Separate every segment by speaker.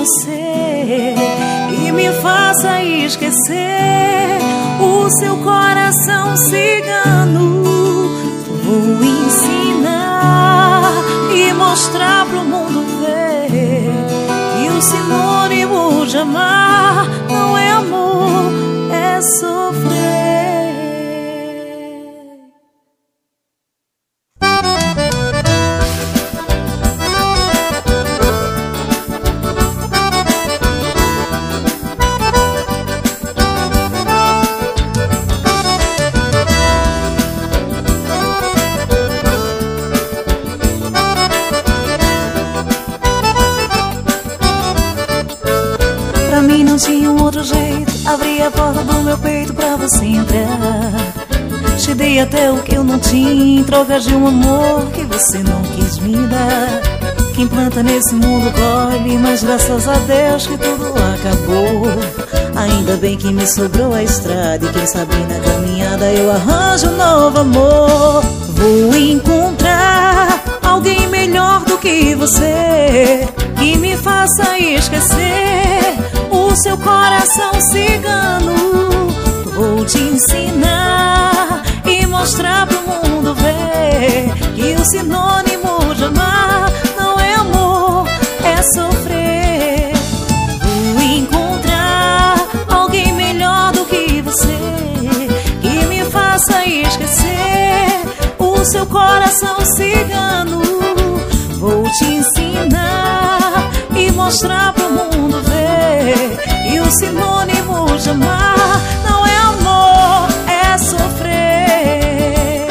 Speaker 1: você e me faça esquecer o seu coração cigano. Vou ensinar e mostrar pro mundo ver que o sinônimo de amar não é amor, é sofrer. Pra mim não tinha um outro jeito, abri a porta do meu peito pra você entrar. Te dei até o que eu não tinha em troca de um amor que você não quis me dar. Quem planta nesse mundo colhe, mas graças a Deus que tudo acabou. Ainda bem que me sobrou a estrada e quem sabe na caminhada eu arranjo um novo amor. Vou encontrar alguém melhor do que você, que me faça esquecer o seu coração cigano. Vou te ensinar e mostrar pro mundo ver que o sinônimo de amar não é amor, é sofrer. Vou encontrar alguém melhor do que você, que me faça esquecer o seu coração cigano. Vou te ensinar e mostrar pro mundo ver que o sinônimo de amar não é amor, é sofrer.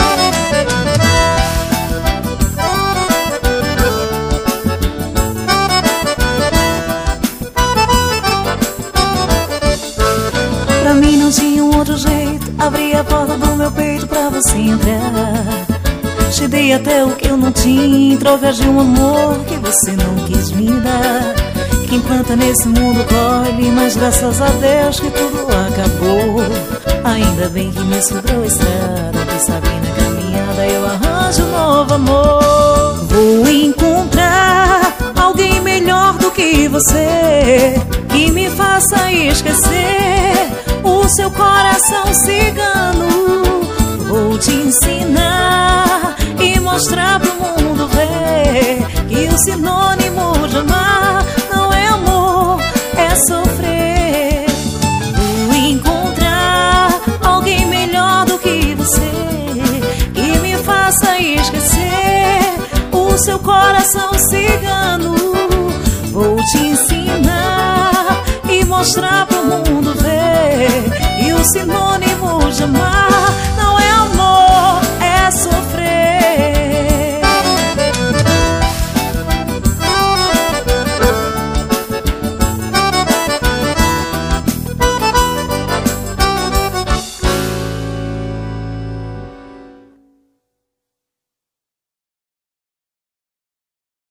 Speaker 1: Pra mim não tinha um outro jeito, abri a porta do meu peito pra você entrar. Te dei até o que eu não tinha em troca de um amor que você não quis me dar. Quem planta nesse mundo colhe, mas graças a Deus que tudo acabou. Ainda bem que me sobrou a estrada, quem sabe na caminhada eu arranjo um novo amor. Vou encontrar alguém melhor do que você, que me faça esquecer o seu coração cigano. Vou te ensinar e mostrar pro mundo ver que o sinônimo de amar não é amor, é sofrer. Vou encontrar alguém melhor do que você, que me faça esquecer o seu coração cigano. Vou te ensinar e mostrar pro mundo ver que o sinônimo